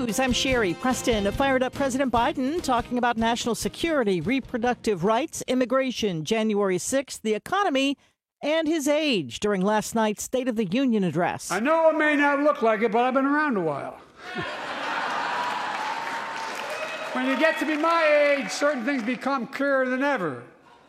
News, I'm Sherry Preston. Fired up President Biden talking about national security, reproductive rights, immigration, January 6th, the economy, and his age during last night's State of the Union address. I know it may not look like it, but I've been around a while. When you get to be my age, certain things become clearer than ever.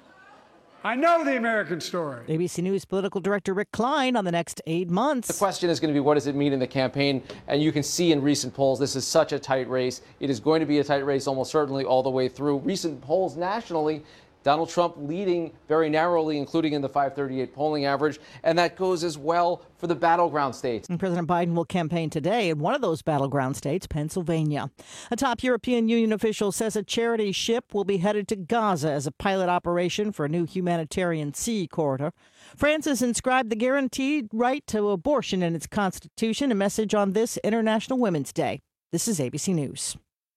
I know the American story. ABC News political director Rick Klein on the next 8 months. The question is going to be, what does it mean in the campaign? And you can see in recent polls, this is such a tight race. It is going to be a tight race almost certainly all the way through. Recent polls nationally, Donald Trump leading very narrowly, including in the 538 polling average. And that goes as well for the battleground states. And President Biden will campaign today in one of those battleground states, Pennsylvania. A top European Union official says a charity ship will be headed to Gaza as a pilot operation for a new humanitarian sea corridor. France has inscribed the guaranteed right to abortion in its constitution, a message on this International Women's Day. This is ABC News.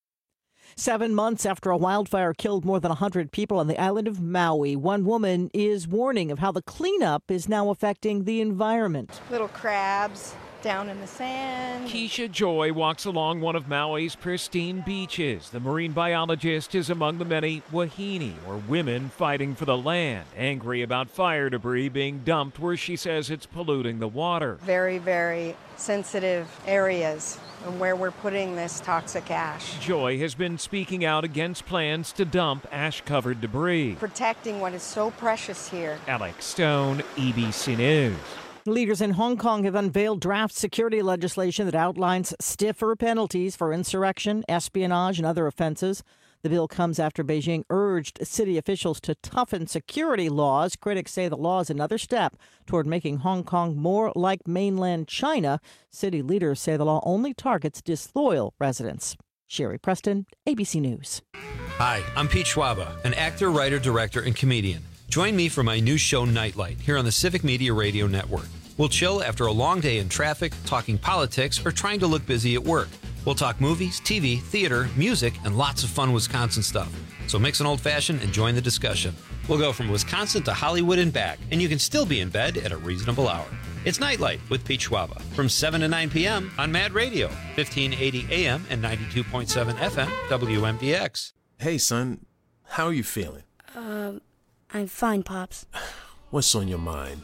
7 months after a wildfire killed more than 100 people on the island of Maui, one woman is warning of how the cleanup is now affecting the environment. Little crabs down in the sand. Keisha Joy walks along one of Maui's pristine beaches. The marine biologist is among the many wahine, or women fighting for the land, angry about fire debris being dumped where she says it's polluting the water. Very, very sensitive areas and where we're putting this toxic ash. Joy has been speaking out against plans to dump ash-covered debris. Protecting what is so precious here. Alex Stone, ABC News. Leaders in Hong Kong have unveiled draft security legislation that outlines stiffer penalties for insurrection, espionage, and other offenses. The bill comes after Beijing urged city officials to toughen security laws. Critics say the law is another step toward making Hong Kong more like mainland China. City leaders say the law only targets disloyal residents. Sherry Preston, ABC News. Hi, I'm Pete Schwaba, an actor, writer, director, and comedian. Join me for my new show, Nightlight, here on the Civic Media Radio Network. We'll chill after a long day in traffic, talking politics, or trying to look busy at work. We'll talk movies, TV, theater, music, and lots of fun Wisconsin stuff. So mix an old-fashioned and join the discussion. We'll go from Wisconsin to Hollywood and back, and you can still be in bed at a reasonable hour. It's Nightlight with Pete Schwaba from 7 to 9 p.m. on Mad Radio, 1580 AM and 92.7 FM, WMDX. Hey, son. How are you feeling? I'm fine, Pops. What's on your mind?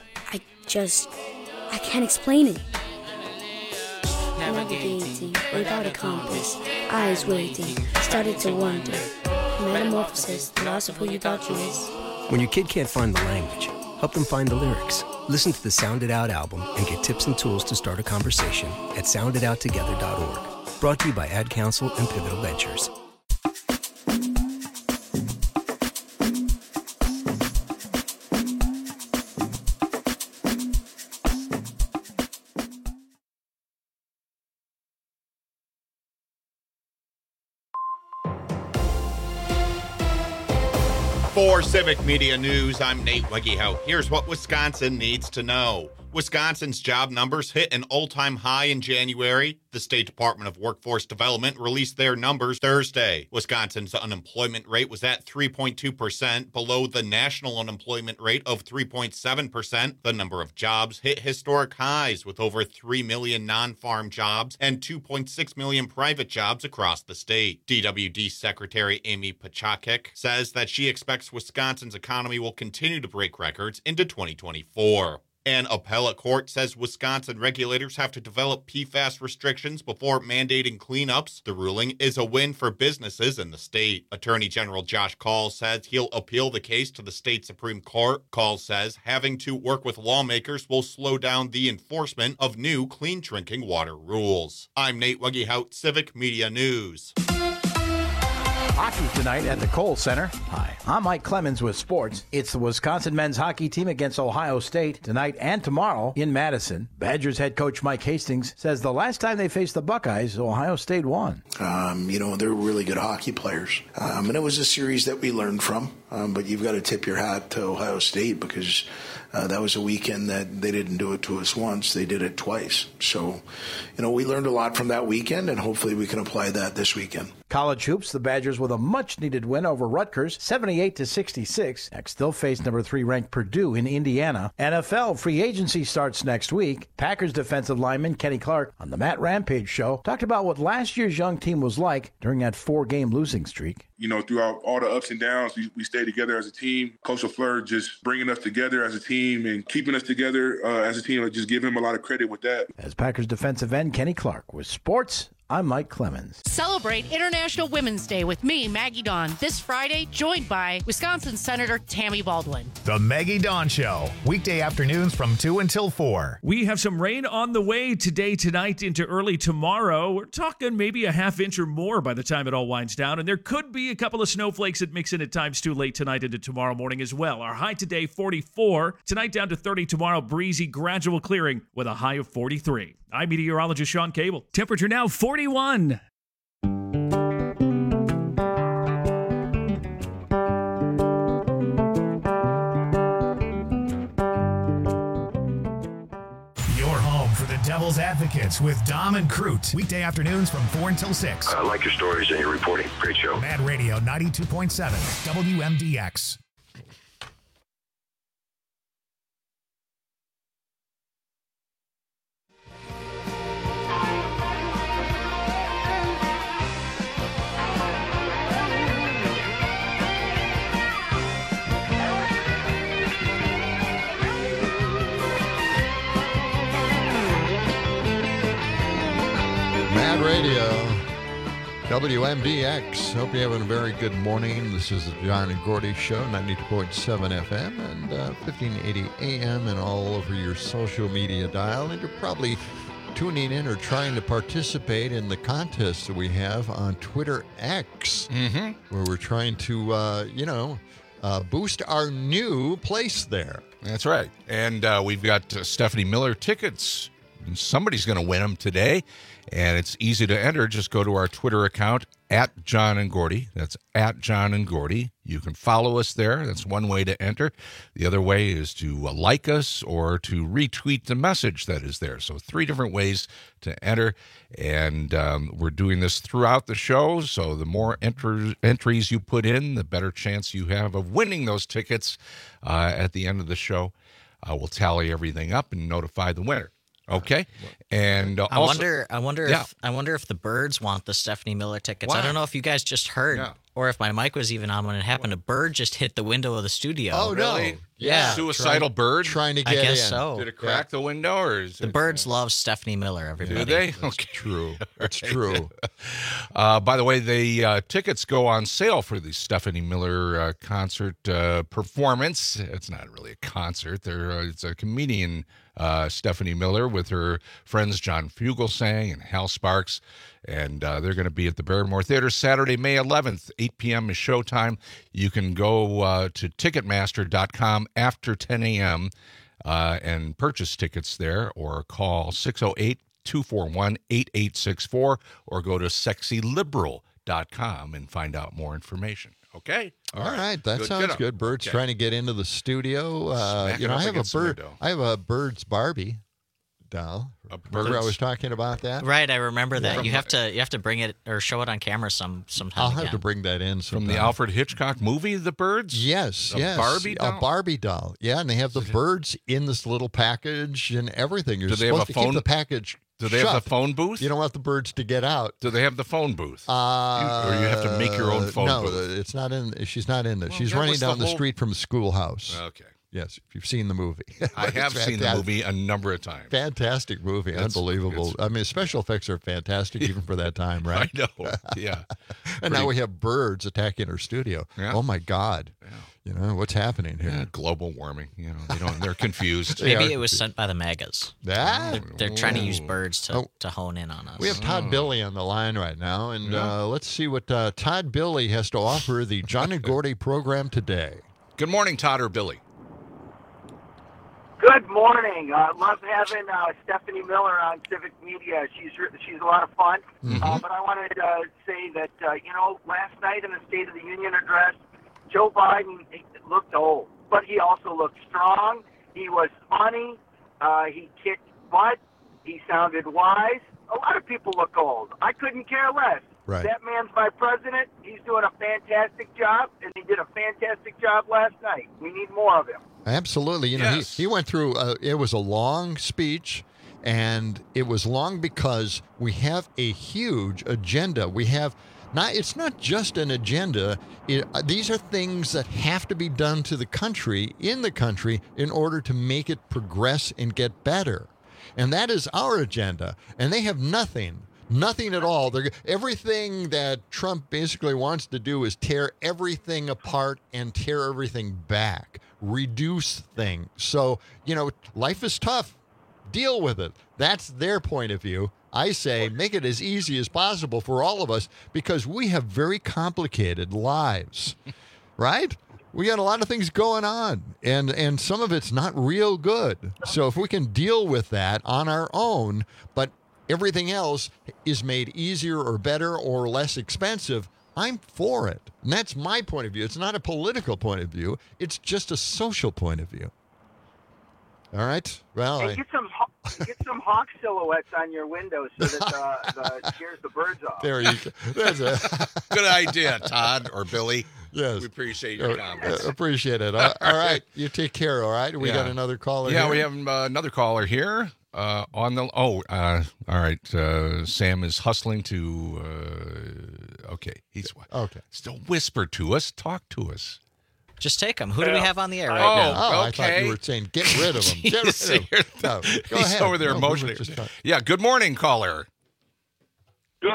I can't explain it. Navigating without a compass, eyes waiting, started to wonder. Metamorphosis, the loss of who you thought you is. When your kid can't find the language, help them find the lyrics. Listen to the Sound It Out album and get tips and tools to start a conversation at sounditouttogether.org. Brought to you by Ad Council and Pivotal Ventures. For Civic Media News, I'm Nate Wegehout. Here's what Wisconsin needs to know. Wisconsin's job numbers hit an all-time high in January. The State Department of Workforce Development released their numbers Thursday. Wisconsin's unemployment rate was at 3.2%, below the national unemployment rate of 3.7%. The number of jobs hit historic highs, with over 3 million non-farm jobs and 2.6 million private jobs across the state. DWD Secretary Amy Pachakik says that she expects Wisconsin's economy will continue to break records into 2024. An appellate court says Wisconsin regulators have to develop PFAS restrictions before mandating cleanups. The ruling is a win for businesses in the state. Attorney General Josh Kaul says he'll appeal the case to the state Supreme Court. Kaul says having to work with lawmakers will slow down the enforcement of new clean drinking water rules. I'm Nate Wegehout, Civic Media News. Hockey tonight at the Kohl Center. Hi, I'm Mike Clemens with sports. It's the Wisconsin men's hockey team against Ohio State tonight and tomorrow in Madison. Badgers head coach Mike Hastings says the last time they faced the Buckeyes, Ohio State won. They're really good hockey players. And it was a series that we learned from. But you've got to tip your hat to Ohio State because that was a weekend that they didn't do it to us once. They did it twice. So, we learned a lot from that weekend, and hopefully we can apply that this weekend. College hoops, the Badgers with a much-needed win over Rutgers, 78-66. Next, they'll face number 3 ranked Purdue in Indiana. NFL free agency starts next week. Packers defensive lineman Kenny Clark on the Matt Rampage Show talked about what last year's young team was like during that 4-game losing streak. Throughout all the ups and downs, we stayed together as a team. Coach LaFleur just bringing us together as a team and keeping us together as a team. I just give him a lot of credit with that. As Packers defensive end Kenny Clark with sports, I'm Mike Clemens. Celebrate International Women's Day with me, Maggie Dawn, this Friday, joined by Wisconsin Senator Tammy Baldwin. The Maggie Dawn Show, weekday afternoons from 2 until 4. We have some rain on the way today, tonight, into early tomorrow. We're talking maybe a half inch or more by the time it all winds down, and there could be a couple of snowflakes that mix in at times too late tonight into tomorrow morning as well. Our high today, 44. Tonight down to 30. Tomorrow, breezy, gradual clearing with a high of 43. I'm meteorologist Sean Cable. Temperature now 41. Your home for the Devil's Advocates with Dom and Crute. Weekday afternoons from 4 until 6. I like your stories and your reporting. Great show. Mad Radio 92.7 WMDX. Mad Radio, WMDX. Hope you're having a very good morning. This is the John and Gordy Show, 92.7 FM and 1580 AM and all over your social media dial. And you're probably tuning in or trying to participate in the contest that we have on Twitter X, where we're trying to, boost our new place there. That's right. And we've got Stephanie Miller tickets. Somebody's going to win them today. And it's easy to enter. Just go to our Twitter account, @John and Gordy. That's @John and Gordy. You can follow us there. That's one way to enter. The other way is to like us or to retweet the message that is there. So 3 different ways to enter. And we're doing this throughout the show. So the more entries you put in, the better chance you have of winning those tickets at the end of the show. We'll tally everything up and notify the winner. Okay, and I wonder if the Birds want the Stephanie Miller tickets. Wow. I don't know if you guys just heard, or if my mic was even on when it happened. A bird just hit the window of the studio. Oh, really? No. Yeah, Suicidal bird trying to I get guess in. so. Did it crack the window, or is the Birds love Stephanie Miller? Everybody, do they? That's true. That's true. By the way, the tickets go on sale for the Stephanie Miller concert performance. It's not really a concert. It's a comedian, Stephanie Miller, with her friends John Fugelsang and Hal Sparks. And they're going to be at the Barrymore Theater Saturday, May 11th, 8 p.m. is showtime. You can go to Ticketmaster.com after 10 a.m. And purchase tickets there, or call 608-241-8864, or go to sexyliberal.com and find out more information. Okay? All right. That sounds good. Bird's trying to get into the studio. I have a Bird's Barbie doll. Remember I was talking about that? Right, I remember that. You have to bring it or show it on camera sometime. I'll have to bring that in sometime. From the Alfred Hitchcock movie, The Birds? Yes. Barbie doll? A Barbie doll. Yeah, and they have the birds in this little package and everything. You're supposed to keep the package Do they have the phone booth? You don't want the birds to get out. Do they have the phone booth? Or you have to make your own phone booth? No, it's not in. She's not in there. Well, she's running down the street from the schoolhouse. Okay. Yes, if you've seen the movie. I have seen the movie a number of times. Fantastic movie. Unbelievable. I mean, special effects are fantastic even for that time, right? I know. Yeah. And now we have birds attacking our studio. Yeah. Oh, my God. Yeah. You know, what's happening here? Yeah, global warming. You know, they're confused. Maybe it was sent by the MAGAs. They're trying to use birds to hone in on us. We have Todd Billy on the line right now, and let's see what Todd Billy has to offer the John and Gordy program today. Good morning, Todd or Billy. Good morning. Love having Stephanie Miller on Civic Media. She's a lot of fun. Mm-hmm. But I wanted to say that, last night in the State of the Union address, Joe Biden looked old, but he also looked strong. He was funny. He kicked butt. He sounded wise. A lot of people look old. I couldn't care less. Right. That man's my president. He's doing a fantastic job, and he did a fantastic job last night. We need more of him. Absolutely. You know, he went through, it was a long speech, and it was long because we have a huge agenda. We have it's not just an agenda. These are things that have to be done to the country, in the country, in order to make it progress and get better. And that is our agenda. And they have nothing at all. Everything that Trump basically wants to do is tear everything apart and tear everything back, reduce things. So, you know, life is tough. Deal with it. That's their point of view. I say make it as easy as possible for all of us because we have very complicated lives, right? We got a lot of things going on, and some of it's not real good. So if we can deal with that on our own, but everything else is made easier or better or less expensive, I'm for it. And that's my point of view. It's not a political point of view. It's just a social point of view. All right. Well, hey, get some hawk silhouettes on your windows so that scares the birds off. There you go. That's a good idea, Todd or Billy. Yes. We appreciate your comments. Appreciate it. All right. You take care. All right. We got another caller. Yeah, here? we have another caller here. On the all right. Sam is hustling to. Okay, he's okay. Still whisper to us. Talk to us. Just take him. Who do we have on the air right now? Oh, okay. I thought you were saying get rid of him. Get rid of him. No, go he's ahead. over there emotionally. Yeah. Good morning, caller. Good.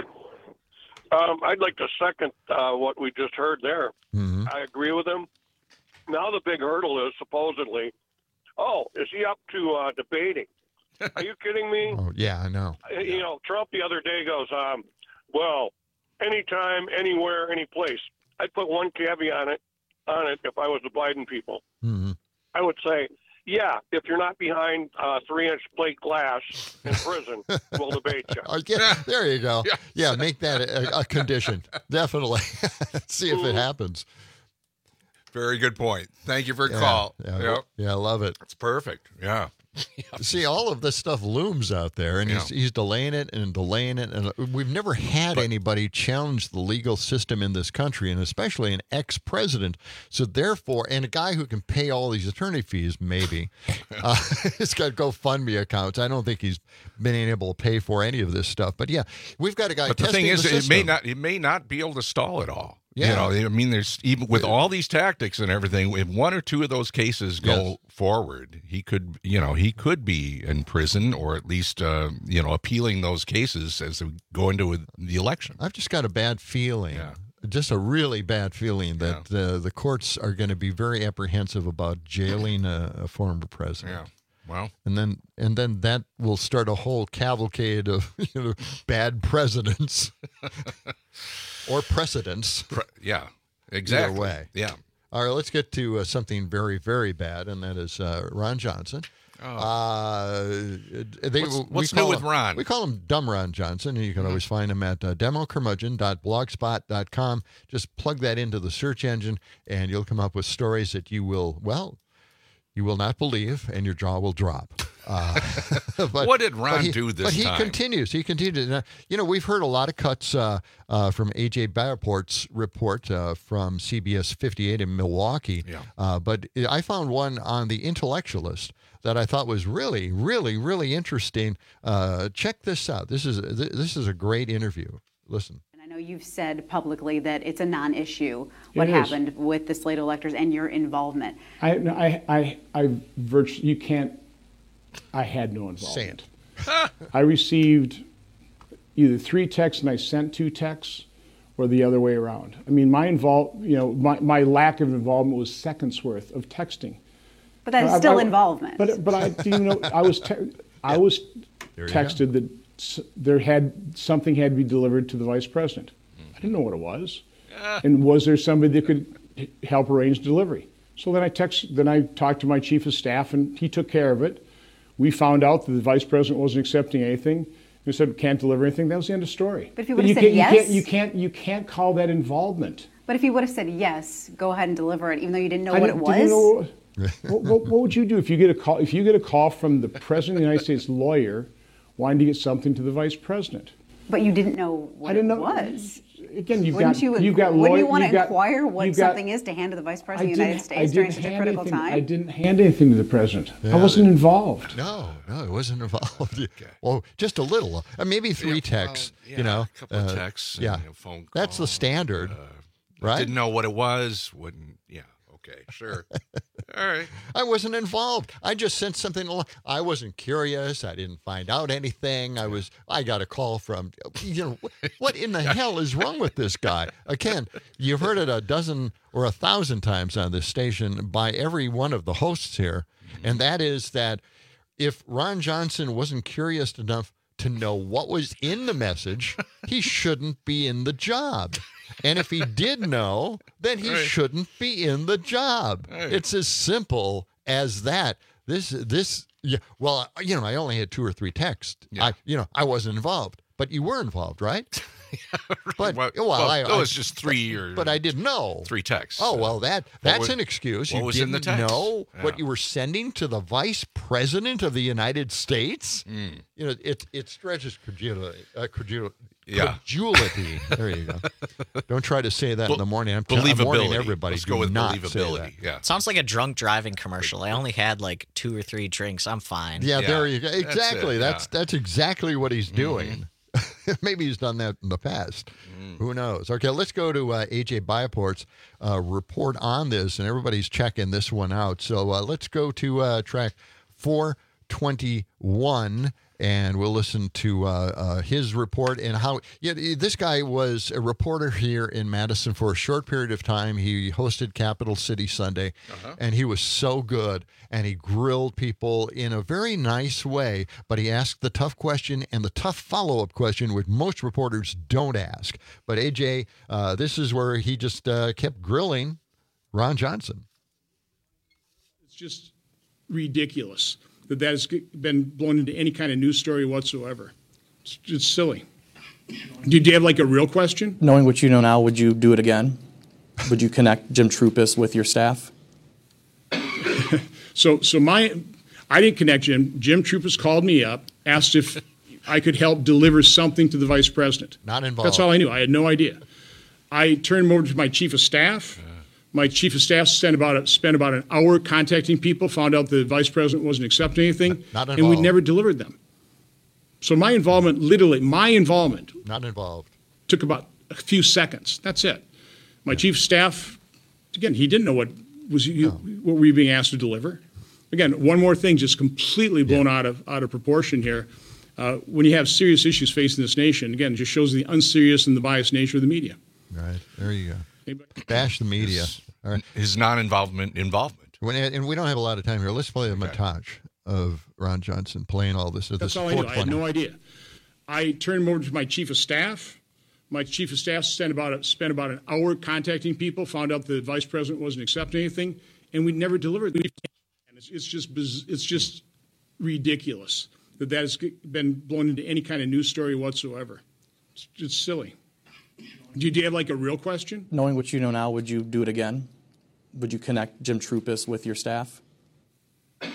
I'd like to second what we just heard there. Mm-hmm. I agree with him. Now the big hurdle is supposedly, is he up to debating? Are you kidding me? Oh, yeah, I know. You know, Trump the other day goes, well, anytime, anywhere, any place. I'd put one caveat on it if I was the Biden people. Mm-hmm. I would say, yeah, if you're not behind 3-inch plate glass in prison, we'll debate you. There you go. Yeah, make that a condition. Definitely. See if it happens. Very good point. Thank you for your call. Yeah, I love it. It's perfect. Yeah. See, all of this stuff looms out there, and he's delaying it and delaying it. And we've never had anybody challenge the legal system in this country, and especially an ex-president. So therefore, and a guy who can pay all these attorney fees, maybe. He's got GoFundMe accounts. I don't think he's been able to pay for any of this stuff. But yeah, we've got a guy But the testing thing is, the system. it may not be able to stall it all. Yeah. You know, I mean, there's even with all these tactics and everything, if one or two of those cases go forward, he could be in prison or at least, appealing those cases as they go into the election. I've just got a bad feeling, just a really bad feeling that the courts are going to be very apprehensive about jailing a former president. Yeah. Well, and then that will start a whole cavalcade of bad presidents. Or precedents. Yeah, exactly. Either way. Yeah. All right, let's get to something very, very bad, and that is Ron Johnson. What's new with Ron? We call him Dumb Ron Johnson, and you can always find him at democurmudgeon.blogspot.com. Just plug that into the search engine, and you'll come up with stories that you will not believe, and your jaw will drop. What did Ron do this time? But he continues. He continued. We've heard a lot of cuts from A.J. Bareport's report from CBS 58 in Milwaukee. Yeah. But I found one on The Intellectualist that I thought was really, really, really interesting. Check this out. This is a great interview. Listen. I know you've said publicly that it's a non-issue what happened with the Slate electors and your involvement. I virtually, you can't. I had no involvement. Say it. I received either 3 texts and I sent 2 texts, or the other way around. I mean, my lack of involvement was seconds worth of texting. But that is still involvement. But I was texted that something had to be delivered to the vice president. I didn't know what it was, and was there somebody that could help arrange delivery? So then I talked to my chief of staff, and he took care of it. We found out that the vice president wasn't accepting anything. He said, can't deliver anything. That was the end of the story. But if you would have said yes? You can't call that involvement. But if he would have said yes, go ahead and deliver it, even though you didn't know what it was. Didn't know what would you do if you get a call? If you get a call from the President of the United States lawyer wanting to get something to the Vice President, but you didn't know what it was. Again, you've Wouldn't got you want to inquire what got, something is to hand to the Vice President of the United States during such a critical time? I didn't hand anything to the President. I wasn't involved. No, it wasn't involved. Okay. Well, just a little. Maybe 3 texts. A couple of texts. And, phone call. That's the standard, right? Didn't know what it was. Wouldn't. Yeah. Okay. Sure. All right. I wasn't involved. I just sent something along. I wasn't curious. I didn't find out anything. I got a call from, what in the hell is wrong with this guy? Again, you've heard it a dozen or 1,000 times on this station by every one of the hosts here. And that is that if Ron Johnson wasn't curious enough to know what was in the message, he shouldn't be in the job. And if he did know, then he shouldn't be in the job. It's as simple as that. I only had 2 or 3 texts. Yeah. I wasn't involved, but you were involved, right? But it was just 3 years. But I didn't know. 3 texts. Oh, well, that's an excuse. What was in the text? Know what you were sending to the Vice President of the United States? It stretches credulity. Credulity. There you go. Don't try to say that in the morning. I'm warning everybody. Let's go with not believability. Yeah. Sounds like a drunk driving commercial. I only had like 2 or 3 drinks. I'm fine. Yeah, there you go. Exactly. That's That's exactly what he's doing. Maybe he's done that in the past. Who knows? Okay, let's go to AJ Byaport's report on this, and everybody's checking this one out. So let's go to track 421, and we'll listen to his report and how this guy was a reporter here in Madison for a short period of time. He hosted Capital City Sunday, and he was so good, and he grilled people in a very nice way, but he asked the tough question and the tough follow-up question, which most reporters don't ask. But AJ, this is where he just kept grilling Ron Johnson. It's just ridiculous that has been blown into any kind of news story whatsoever. It's just silly. Did you have like a real question? Knowing what you know now, would you do it again? Would you connect Jim Troupis with your staff? I didn't connect Jim. Jim Troupis called me up, asked if I could help deliver something to the Vice President. Not involved. That's all I knew. I had no idea. I turned him over to my Chief of Staff. My Chief of Staff spent about an hour contacting people, found out the Vice President wasn't accepting anything, and we never delivered them. So my involvement, not involved, took about a few seconds. That's it. My Chief of Staff, again, he didn't know what were you being asked to deliver. Again, one more thing, just completely blown out of proportion here. When you have serious issues facing this nation, again, it just shows the unserious and the biased nature of the media. Right, there you go. Bash the media. All right. His non-involvement. And we don't have a lot of time here. Let's play a montage of Ron Johnson playing all this. That's all I knew. I had no idea. I turned him over to my Chief of Staff. My Chief of Staff spent about an hour contacting people, found out the Vice President wasn't accepting anything, and we never delivered. It's just ridiculous that has been blown into any kind of news story whatsoever. It's silly. Do you have like a real question? Knowing what you know now, would you do it again? Would you connect Jim Troupis with your staff? I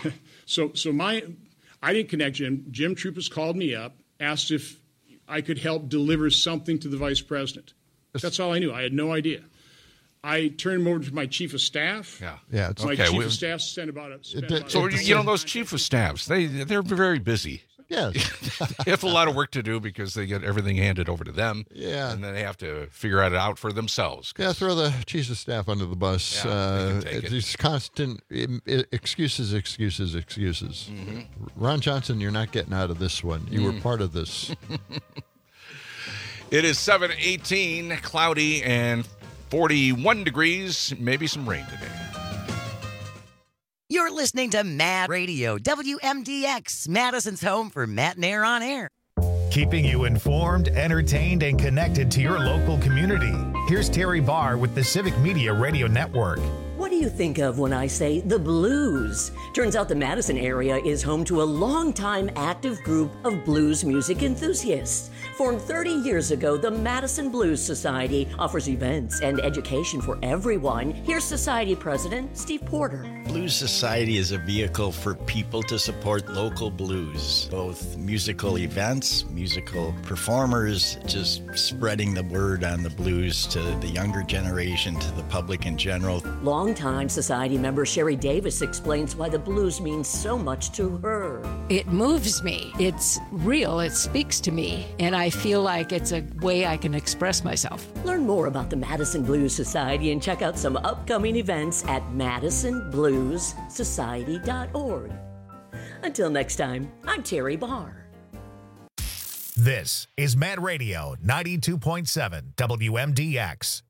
didn't connect Jim. Jim Troupis called me up, asked if I could help deliver something to the Vice President. That's all I knew. I had no idea. I turned him over to my Chief of Staff. Yeah. My Chief of Staff spent about. Those Chief of Staffs, they're very busy. Yeah, they have a lot of work to do because they get everything handed over to them. Yeah, and then they have to figure it out for themselves. Yeah, throw the Chief of Staff under the bus. These constant excuses. Mm-hmm. Ron Johnson, you're not getting out of this one. You were part of this. It is 7:18, cloudy and 41 degrees. Maybe some rain today. You're listening to Mad Radio, WMDX, Madison's home for Matt and Air on Air. Keeping you informed, entertained, and connected to your local community. Here's Terry Barr with the Civic Media Radio Network. What do you think of when I say the blues? Turns out the Madison area is home to a longtime active group of blues music enthusiasts. Formed 30 years ago, the Madison Blues Society offers events and education for everyone. Here's Society President Steve Porter. Blues Society is a vehicle for people to support local blues, both musical events, musical performers, just spreading the word on the blues to the younger generation, to the public in general. Longtime Society member Sherry Davis explains why the blues means so much to her. It moves me. It's real. It speaks to me. And I feel like it's a way I can express myself. Learn more about the Madison Blues Society and check out some upcoming events at madisonbluessociety.org. Until next time, I'm Terry Barr. This is Mad Radio 92.7 WMDX.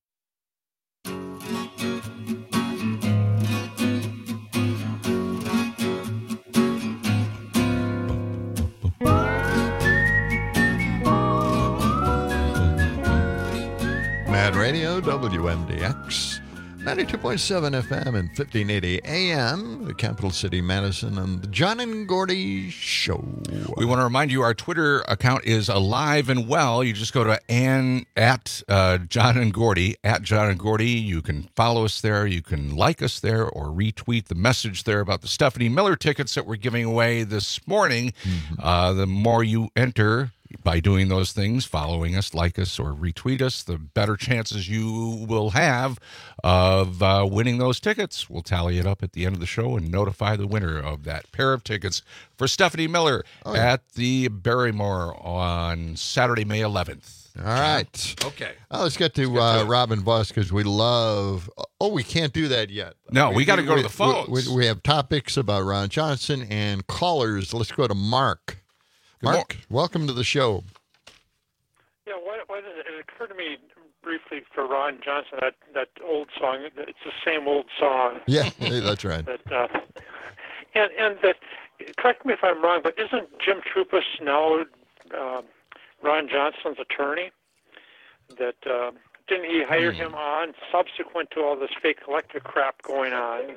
Mad Radio, WMDX, 92.7 FM and 1580 AM, the capital city, Madison, and the John and Gordy Show. We want to remind you our Twitter account is alive and well. You just go to at John and Gordy, at John and Gordy. You can follow us there. You can like us there or retweet the message there about the Stephanie Miller tickets that we're giving away this morning. The more you enter by doing those things, following us, like us, or retweet us, the better chances you will have of winning those tickets. We'll tally it up at the end of the show and notify the winner of that pair of tickets for Stephanie Miller at the Barrymore on Saturday, May 11th. All right. Okay. Let's get to Robin Buss, because we love... Oh, we can't do that yet. No, we got to go to the phones. We have topics about Ron Johnson and callers. Let's go to Mark. Mark, welcome to the show. Yeah, what is it? It occurred to me briefly for Ron Johnson, that old song. It's the same old song. Yeah, that's right. And that, correct me if I'm wrong, but isn't Jim Trupus now Ron Johnson's attorney? That didn't he hire him on subsequent to all this fake electric crap going on?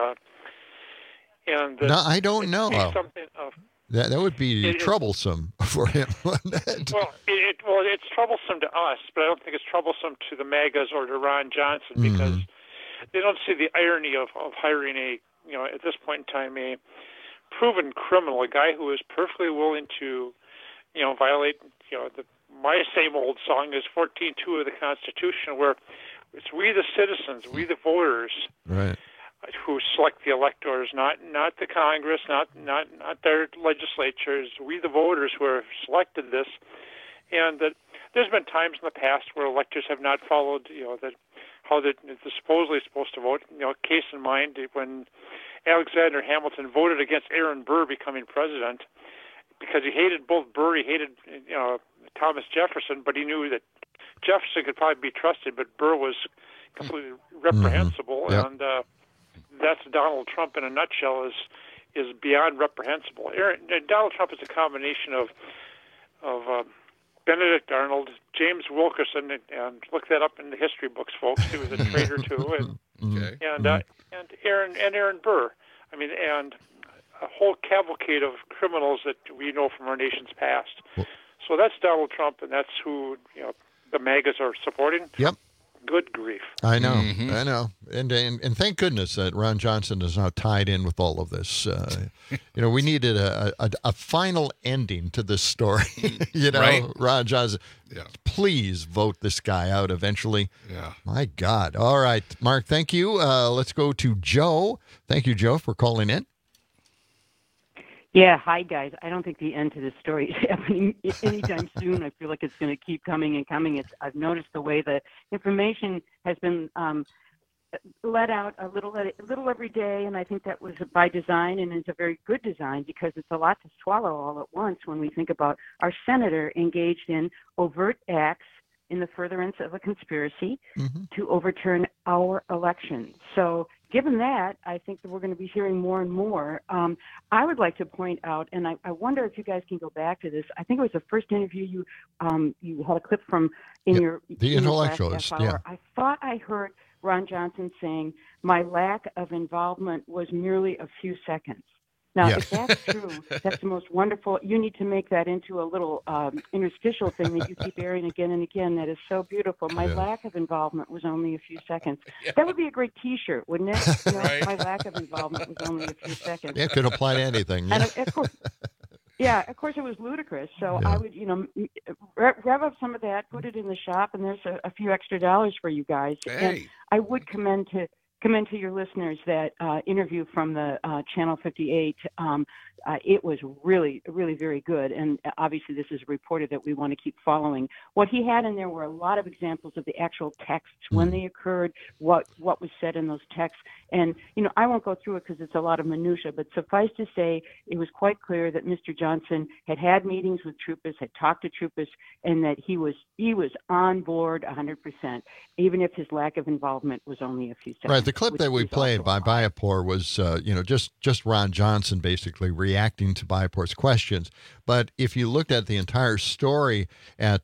No, I don't know. Something of, that would be troublesome for him. Well, it's troublesome to us, but I don't think it's troublesome to the MAGAs or to Ron Johnson, because they don't see the irony of hiring at this point in time, a proven criminal, a guy who is perfectly willing to, violate, my same old song is 14.2 of the Constitution, where it's we the citizens, we the voters, right, who select the electors, not the Congress, not their legislatures. We the voters who have selected this, and that there's been times in the past where electors have not followed, how they're supposedly supposed to vote. Case in mind when Alexander Hamilton voted against Aaron Burr becoming president, because he hated both Burr, he hated Thomas Jefferson, but he knew that Jefferson could probably be trusted, but Burr was completely reprehensible, and that's Donald Trump in a nutshell. Is beyond reprehensible. Donald Trump is a combination of Benedict Arnold, James Wilkerson, and look that up in the history books, folks. He was a traitor too, and Aaron Burr. I mean, and a whole cavalcade of criminals that we know from our nation's past. So that's Donald Trump, and that's who the MAGAs are supporting. Yep. Good grief. I know, I know. And thank goodness that Ron Johnson is now tied in with all of this. We needed a final ending to this story. Right? Ron Johnson, please vote this guy out eventually. Yeah. My God. All right, Mark, thank you. Let's go to Joe. Thank you, Joe, for calling in. Yeah, hi, guys. I don't think the end to this story is happening anytime soon. I feel like it's going to keep coming and coming. I've noticed the way the information has been let out a little every day, and I think that was by design, and it's a very good design, because it's a lot to swallow all at once when we think about our senator engaged in overt acts in the furtherance of a conspiracy to overturn our election. So given that, I think that we're going to be hearing more and more. I would like to point out, and I wonder if you guys can go back to this. I think it was the first interview you had a clip from in your The Intellectualist. last half hour. I thought I heard Ron Johnson saying, "My lack of involvement was merely a few seconds." Now, if that's true, that's the most wonderful. You need to make that into a little interstitial thing that you keep airing again and again. That is so beautiful. My lack of involvement was only a few seconds. That would be a great T-shirt, wouldn't it? You know, my lack of involvement was only a few seconds. Yeah, it could apply to anything. And of course, of course, it was ludicrous. So I would, rev up some of that, put it in the shop, and there's a few extra dollars for you guys. Hey. And I would commend to your listeners that interview from the Channel 58. It was really, really very good. And obviously this is a reporter that we want to keep following. What he had in there were a lot of examples of the actual texts, when they occurred, what was said in those texts. And, I won't go through it because it's a lot of minutia, but suffice to say, it was quite clear that Mr. Johnson had meetings with Troupis, had talked to Troupis, and that he was on board 100%, even if his lack of involvement was only a few seconds. Right. The clip that we played by Bayapor was, just Ron Johnson basically reacting to Bayapor's questions. But if you looked at the entire story at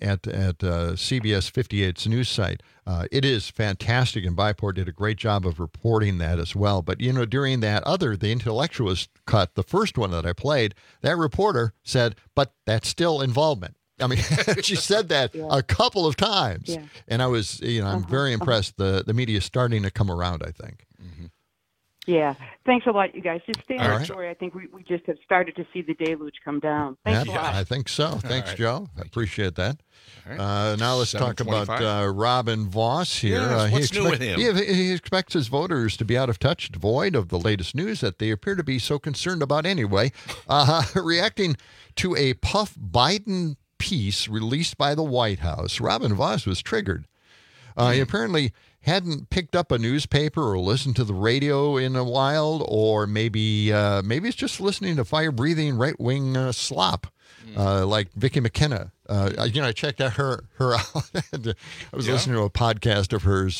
CBS 58's news site, it is fantastic, and Bayapor did a great job of reporting that as well. But, during the intellectualist cut, the first one that I played, that reporter said, but that's still involvement. I mean, she said that a couple of times. Yeah. And I was, I'm very impressed. The media is starting to come around, I think. Mm-hmm. Yeah. Thanks a lot, you guys. Just stay on the story. I think we just have started to see the deluge come down. Thanks a lot. I think so. Thanks, Joe. I appreciate that. Now let's talk about Robin Vos here. Yes, what's new with him? He expects his voters to be out of touch, devoid of the latest news that they appear to be so concerned about anyway. Reacting to a Puff Biden piece released by the White House, Robin Vos was triggered. He apparently hadn't picked up a newspaper or listened to the radio in a while, or maybe it's just listening to fire-breathing right-wing slop like Vicki McKenna. I checked out her out. I was listening to a podcast of hers,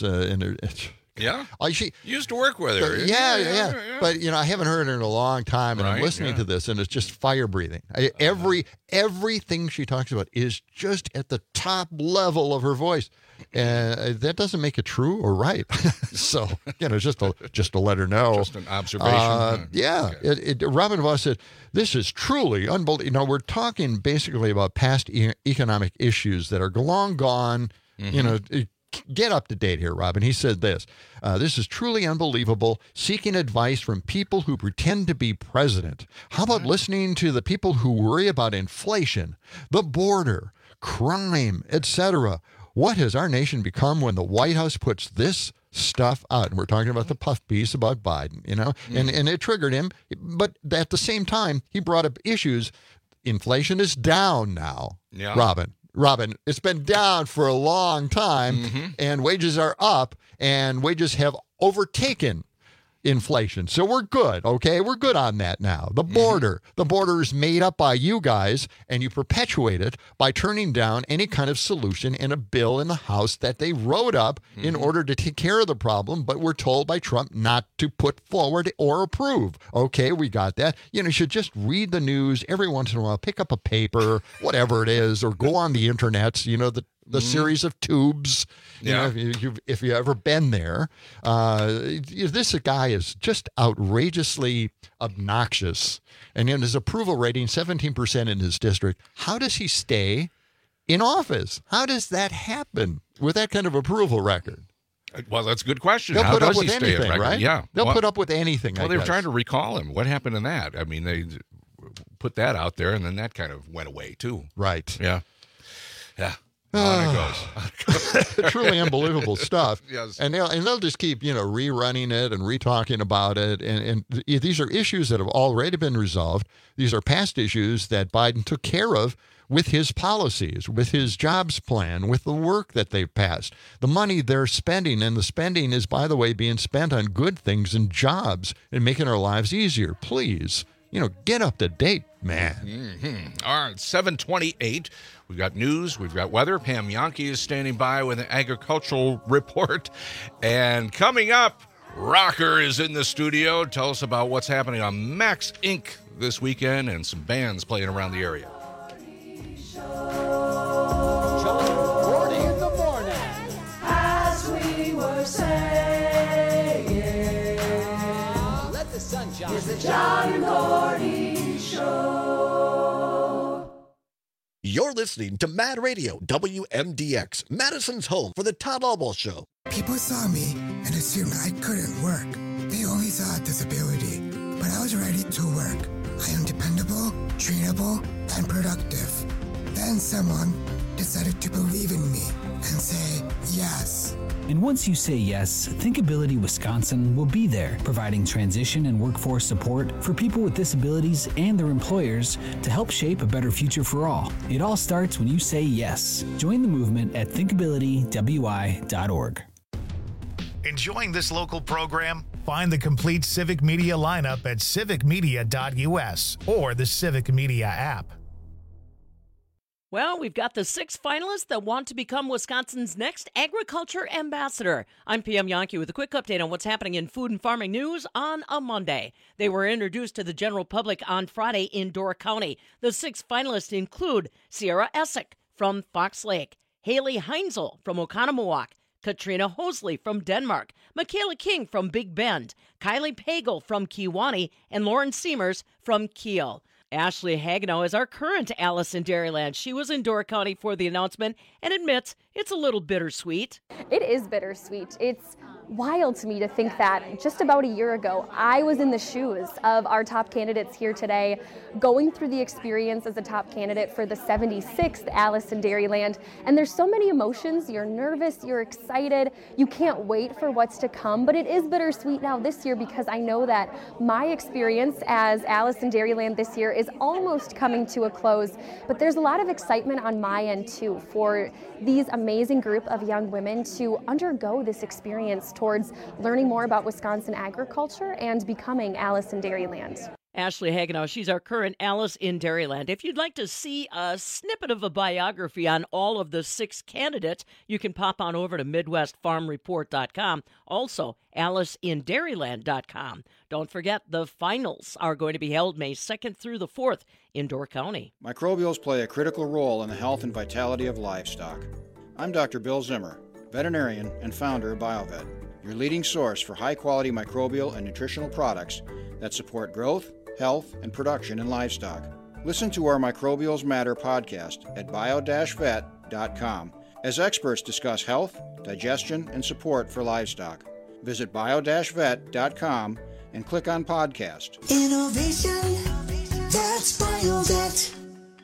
she used to work with her. Yeah. But I haven't heard her in a long time, and I'm listening to this, and it's just fire breathing. Everything she talks about is just at the top level of her voice, and that doesn't make it true or right. So just to let her know. Just an observation. Robin Vos said, "This is truly unbelievable." We're talking basically about past economic issues that are long gone. Get up to date here, Robin. He said this. This is truly unbelievable, seeking advice from people who pretend to be president. How about listening to the people who worry about inflation, the border, crime, etc.? What has our nation become when the White House puts this stuff out? And we're talking about the Puff piece about Biden, and it triggered him. But at the same time, he brought up issues. Inflation is down now, Robin, it's been down for a long time, and wages are up, and wages have overtaken inflation. So we're good, okay? We're good on that now. The border is made up by you guys, and you perpetuate it by turning down any kind of solution in a bill in the House that they wrote up in order to take care of the problem, but we're told by Trump not to put forward or approve. Okay, we got that. You should just read the news every once in a while, pick up a paper, whatever it is, or go on the internet, the series of tubes. If you've ever been there, this guy is just outrageously obnoxious. And in his approval rating, 17% in his district. How does he stay in office? How does that happen with that kind of approval record? Well, that's a good question. They'll How put does up with he stay anything, in right? Yeah. They'll put up with anything. Well, they were trying to recall him. What happened in that? I mean, they put that out there, and then that kind of went away, too. Right. Yeah. On it goes. Truly unbelievable stuff. Yes. And they'll just keep, rerunning it and re-talking about it. And these are issues that have already been resolved. These are past issues that Biden took care of with his policies, with his jobs plan, with the work that they've passed. The money they're spending, and the spending is, by the way, being spent on good things and jobs and making our lives easier. Please, get up to date, man. All right, 7:28. We've got news. We've got weather. Pam Yankee is standing by with an agricultural report. And coming up, Rocker is in the studio. Tell us about what's happening on Max Inc. this weekend and some bands playing around the area. John and Gordy in the morning. As we were saying. listening to Mad Radio, WMDX, Madison's home for the Todd Albaugh Show. People saw me and assumed I couldn't work. They only saw disability, but I was ready to work. I am dependable, trainable, and productive. Then someone decided to believe in me and say yes. And once you say yes, Thinkability Wisconsin will be there, providing transition and workforce support for people with disabilities and their employers to help shape a better future for all. It all starts when you say yes. Join the movement at thinkabilitywi.org. Enjoying this local program? Find the complete Civic Media lineup at civicmedia.us or the Civic Media app. Well, we've got the 6 finalists that want to become Wisconsin's next agriculture ambassador. I'm PM Yankee with a quick update on what's happening in food and farming news on a Monday. They were introduced to the general public on Friday in Door County. The 6 finalists include Sierra Essick from Fox Lake, Haley Heinzel from Oconomowoc, Katrina Hosley from Denmark, Michaela King from Big Bend, Kylie Pagel from Kewanee, and Lauren Seamers from Kiel. Ashley Hagenow is our current Alice in Dairyland. She was in Door County for the announcement and admits it's a little bittersweet. It is bittersweet. It's wild to me to think that just about a year ago, I was in the shoes of our top candidates here today, going through the experience as a top candidate for the 76th Alice in Dairyland. And there's so many emotions. You're nervous, you're excited, you can't wait for what's to come. But it is bittersweet now this year because I know that my experience as Alice in Dairyland this year is almost coming to a close. But there's a lot of excitement on my end too for these amazing group of young women to undergo this experience towards learning more about Wisconsin agriculture and becoming Alice in Dairyland. Ashley Hagenow, she's our current Alice in Dairyland. If you'd like to see a snippet of a biography on all of the 6 candidates, you can pop on over to MidwestFarmReport.com. Also, AliceInDairyland.com. Don't forget, the finals are going to be held May 2nd through the 4th in Door County. Microbials play a critical role in the health and vitality of livestock. I'm Dr. Bill Zimmer, veterinarian and founder of BioVet, your leading source for high-quality microbial and nutritional products that support growth, health, and production in livestock. Listen to our Microbials Matter podcast at bio-vet.com as experts discuss health, digestion, and support for livestock. Visit bio-vet.com and click on podcast. Innovation, that's BioVet.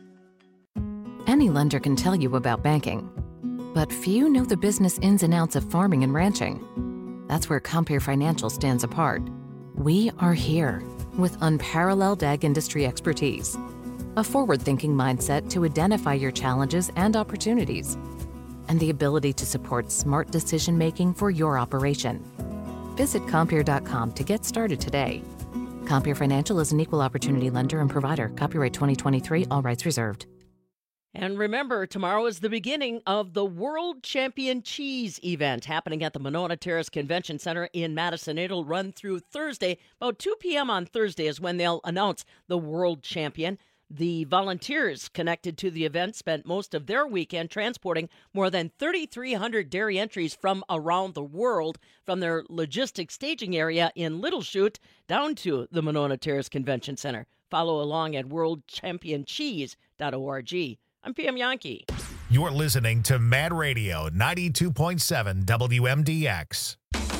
Any lender can tell you about banking, but few know the business ins and outs of farming and ranching. That's where Compeer Financial stands apart. We are here with unparalleled ag industry expertise, a forward-thinking mindset to identify your challenges and opportunities, and the ability to support smart decision-making for your operation. Visit Compeer.com to get started today. Compeer Financial is an equal opportunity lender and provider. Copyright 2023, all rights reserved. And remember, tomorrow is the beginning of the World Champion Cheese event happening at the Monona Terrace Convention Center in Madison. It'll run through Thursday. About 2 p.m. on Thursday is when they'll announce the world champion. The volunteers connected to the event spent most of their weekend transporting more than 3,300 dairy entries from around the world from their logistics staging area in Little Chute down to the Monona Terrace Convention Center. Follow along at worldchampioncheese.org. I'm PM Yankee. You're listening to Mad Radio 92.7 WMDX.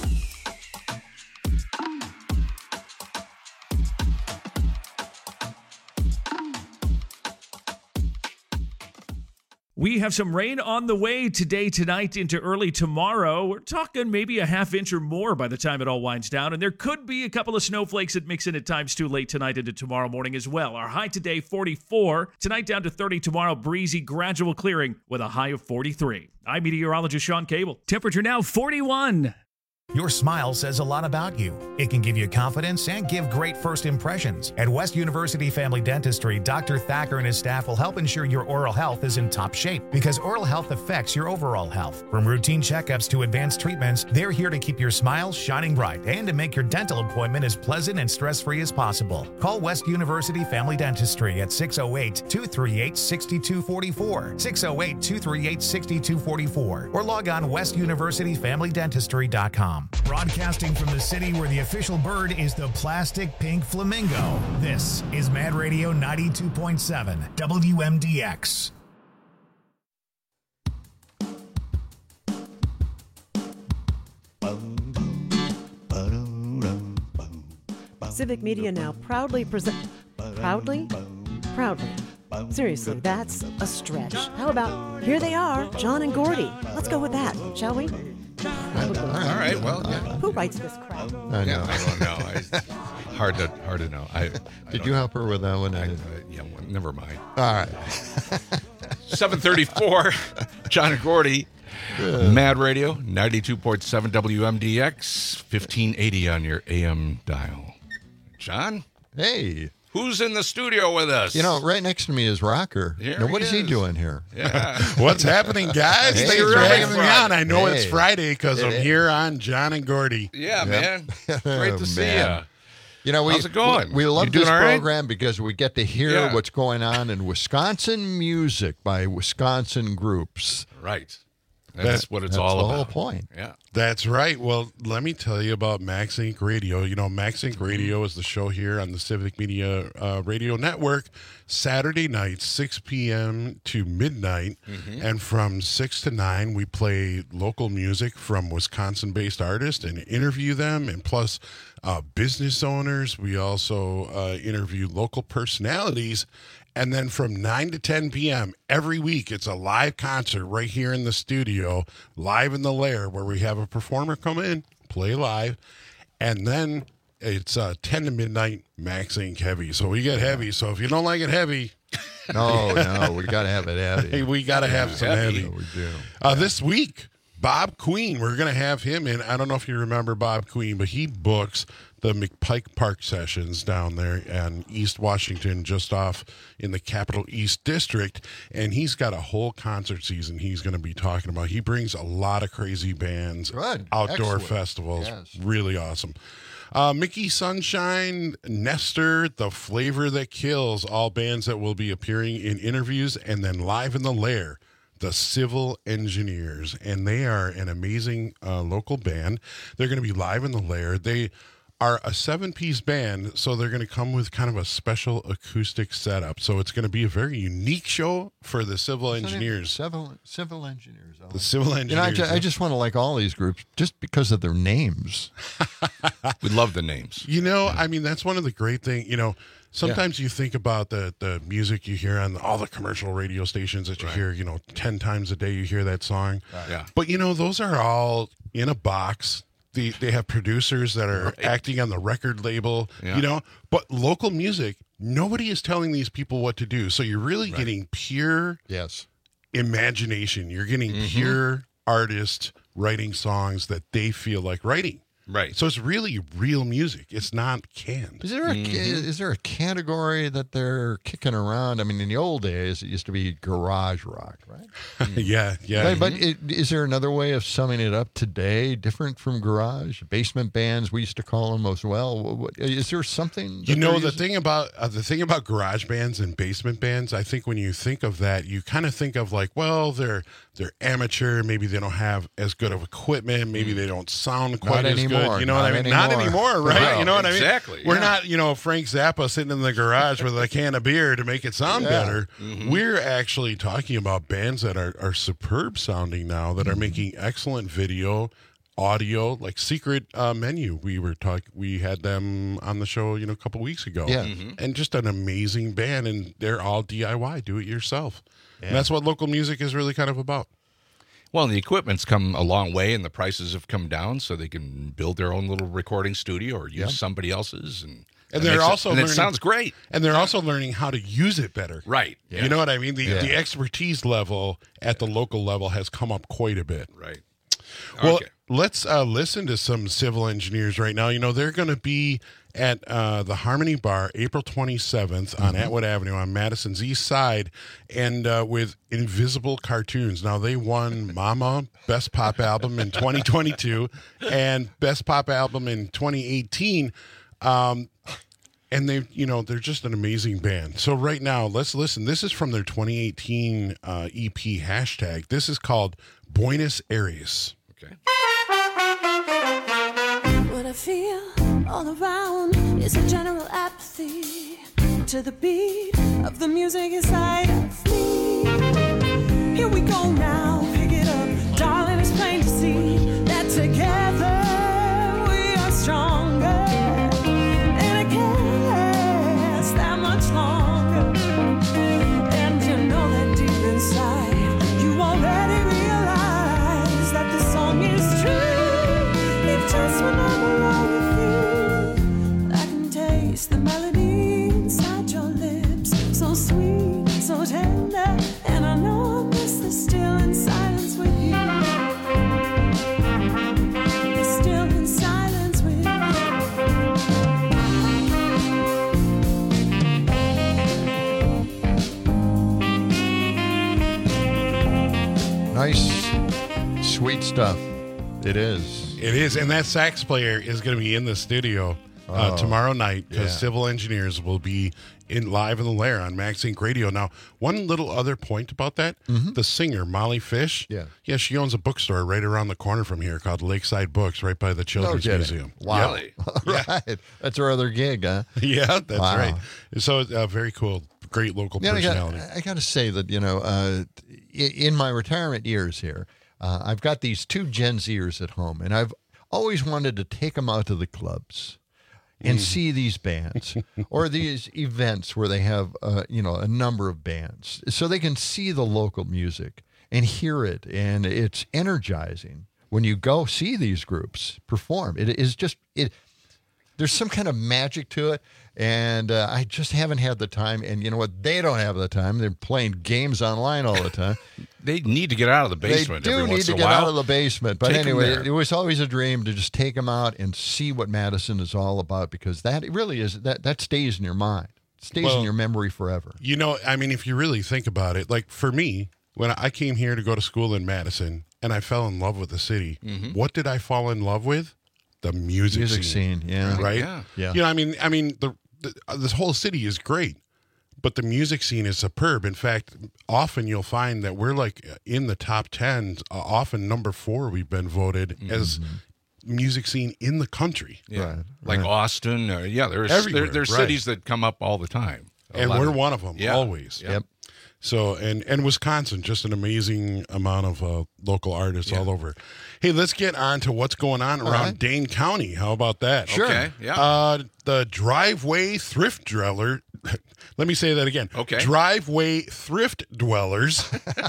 We have some rain on the way today, tonight, into early tomorrow. We're talking maybe a half inch or more by the time it all winds down. And there could be a couple of snowflakes that mix in at times too late tonight into tomorrow morning as well. Our high today, 44. Tonight down to 30. Tomorrow, breezy, gradual clearing with a high of 43. I'm meteorologist Sean Cable. Temperature now 41. Your smile says a lot about you. It can give you confidence and give great first impressions. At West University Family Dentistry, Dr. Thacker and his staff will help ensure your oral health is in top shape because oral health affects your overall health. From routine checkups to advanced treatments, they're here to keep your smile shining bright and to make your dental appointment as pleasant and stress-free as possible. Call West University Family Dentistry at 608-238-6244, 608-238-6244, or log on westuniversityfamilydentistry.com. Broadcasting from the city where the official bird is the plastic pink flamingo. This is Mad Radio 92.7 WMDX. Civic Media now proudly present. Proudly? Seriously, that's a stretch. How about here they are, John and Gordy? Let's go with that, shall we? All right. Well, yeah. Who writes this crap? I know. I don't know. Hard to know. Did you help her with that one? Yeah, well, never mind. All right. 7:34. John and Gordy. Mad Radio, 92.7 WMDX, 1580 on your AM dial. John? Hey. Who's in the studio with us? You know, right next to me is Rocker. Now, what is he doing here? Yeah. What's happening, guys? Hey, Thanks for having me Friday. on. I know it's Hey. Friday because I'm here on John and Gordy. Yeah, man. Great to see you. You know, How's it going? We love You doing this all right? program because we get to hear what's going on in Wisconsin music by Wisconsin groups. Right. That's what it's all the about. whole point. Yeah. That's right. Well, let me tell you about Max Inc. Radio. You know, Max Inc. Radio is the show here on the Civic Media Radio Network, Saturday nights, 6 p.m. to midnight. Mm-hmm. And from 6 to 9, we play local music from Wisconsin-based artists and interview them, and plus business owners. We also interview local personalities. And then from 9 to 10 p.m. every week, it's a live concert right here in the studio, live in the Lair, where we have a performer come in, play live. And then it's 10 to midnight, Max Inc. Heavy. So we get heavy. So if you don't like it heavy... No, we got to have it heavy. We got to have some heavy. We do. This week, Bob Queen, we're going to have him in. I don't know if you remember Bob Queen, but he books the McPike Park sessions down there in East Washington, just off in the Capital East District. And he's got a whole concert season he's going to be talking about. He brings a lot of crazy bands, outdoor Excellent. festivals. Yes. Really awesome. Mickey Sunshine, Nestor, The Flavor That Kills, all bands that will be appearing in interviews, and then live in the Lair, the Civil Engineers. And they are an amazing local band. They're going to be live in the Lair. They are a 7-piece band, so they're going to come with kind of a special acoustic setup. So it's going to be a very unique show for the Civil Engineers. Civil Engineers. The Civil Engineers. You know, I just want to like all these groups just because of their names. We love the names. You know, I mean, that's one of the great things. You know, sometimes you think about the music you hear on all the commercial radio stations that you hear, 10 times a day you hear that song. Yeah. But, those are all in a box. They have producers that are acting on the record label, but local music, nobody is telling these people what to do. So you're really getting pure imagination. You're getting pure artists writing songs that they feel like writing. Right. So it's really real music. It's not canned. Is there a category that they're kicking around? I mean, in the old days, it used to be garage rock, right? Yeah. But is there another way of summing it up today, different from garage? Basement bands, we used to call them as well. Is there something? The thing about garage bands and basement bands, I think when you think of that, you kind of think of like, well, they're amateur. Maybe they don't have as good of equipment. Maybe they don't sound quite as good. You know what I mean? Not anymore, right? You know what I mean? Exactly. We're not, Frank Zappa sitting in the garage with a can of beer to make it sound better. Mm-hmm. We're actually talking about bands that are superb sounding now, that are making excellent video, audio, like Secret Menu. We had them on the show, a couple weeks ago. Yeah. And just an amazing band, and they're all DIY, do it yourself. Yeah. And that's what local music is really kind of about. Well, the equipment's come a long way, and the prices have come down, so they can build their own little recording studio or use somebody else's, and they're also learning, it sounds great. And they're also learning how to use it better. Right. Yeah. You know what I mean? The expertise level at the local level has come up quite a bit. Right. Well, let's listen to some Civil Engineers right now. They're going to be at the Harmony Bar April 27th on Atwood Avenue on Madison's East Side, and with Invisible Cartoons. Now, they won Mama Best Pop Album in 2022 and Best Pop Album in 2018. And they're just an amazing band. So right now, let's listen. This is from their 2018 EP Hashtag. This is called Buenos Aires. Okay. What I feel all around is a general apathy to the beat of the music inside of me. Here we go now, pick it up, darling, it's plain to see that together Just when I'm alone with you, I can taste the melody inside your lips. So sweet, so tender, and I know I'll miss the still in silence with you. The still in silence with you. Nice, sweet stuff. It is. It is, and that sax player is going to be in the studio tomorrow night because Civil Engineers will be in live in the Lair on Max Inc. Radio. Now, one little other point about that: the singer Molly Fish, she owns a bookstore right around the corner from here called Lakeside Books, right by the Children's Museum. Wow, Yep. right. That's her other gig, huh? Yeah, that's right. So very cool, great local personality. I got to say that in my retirement years here, I've got these two Gen Zers at home, and I've always wanted to take them out to the clubs and see these bands or these events where they have, a number of bands so they can see the local music and hear it. And it's energizing when you go see these groups perform. It is just, there's some kind of magic to it. And I just haven't had the time. And you know what? They don't have the time. They're playing games online all the time. They need to get out of the basement. They do need to get out of the basement. But anyway, it was always a dream to just take them out and see what Madison is all about, because that really is, that stays in your mind. It stays in your memory forever. You know, I mean, if you really think about it, like for me, when I came here to go to school in Madison and I fell in love with the city, what did I fall in love with? The music scene. Yeah. Right? Yeah. You know, I mean, this whole city is great, but the music scene is superb. In fact, often you'll find that we're like in the top 10, often number 4 we've been voted as music scene in the country. Yeah. Like Austin. There's cities that come up all the time. And we're one of them, always. Yep. So, and Wisconsin, just an amazing amount of local artists all over. Hey, let's get on to what's going on around Dane County. How about that? Sure. Okay, yeah. The Driveway Thrift Dweller. Let me say that again. Okay. Driveway Thrift Dwellers.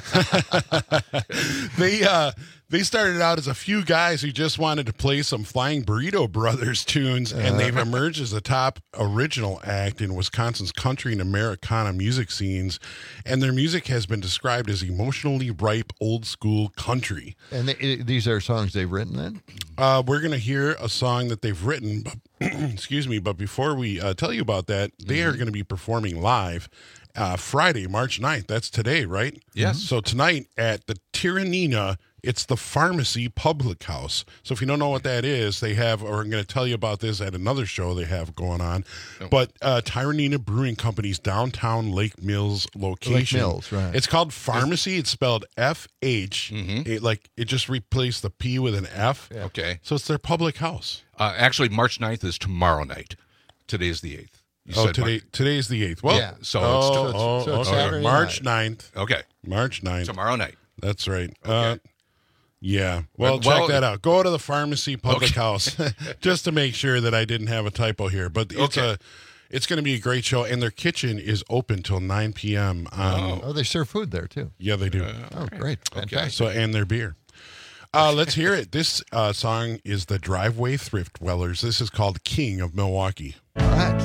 They started out as a few guys who just wanted to play some Flying Burrito Brothers tunes, and they've emerged as the top original act in Wisconsin's country and Americana music scenes. And their music has been described as emotionally ripe, old school country. And these are songs they've written then? We're going to hear a song that they've written, but, excuse me, but before we tell you about that, they are going to be performing live Friday, March 9th. That's today, right? Yes. So tonight at the Tyranina, it's the Pharmacy Public House. So if you don't know what that is, they have, or I'm going to tell you about this at another show they have going on, but Tyranina Brewing Company's downtown Lake Mills location. Lake Mills, right. It's called Pharmacy. It's spelled F-H. It just replaced the P with an F. Yeah. Okay. So it's their public house. Actually, March 9th is tomorrow night. Today's the 8th. Today's the 8th. Well, yeah. So it's okay. March 9th. Okay. March 9th. Tomorrow night. That's right. Okay. Yeah. Well, check that out. Go to the Pharmacy Public House just to make sure that I didn't have a typo here. But it's going to be a great show, and their kitchen is open till 9 p.m. They serve food there too. Yeah, they do. Great. Fantastic. So, and their beer. Let's hear it. This song is the Driveway Thrift Dwellers. This is called King of Milwaukee. All right.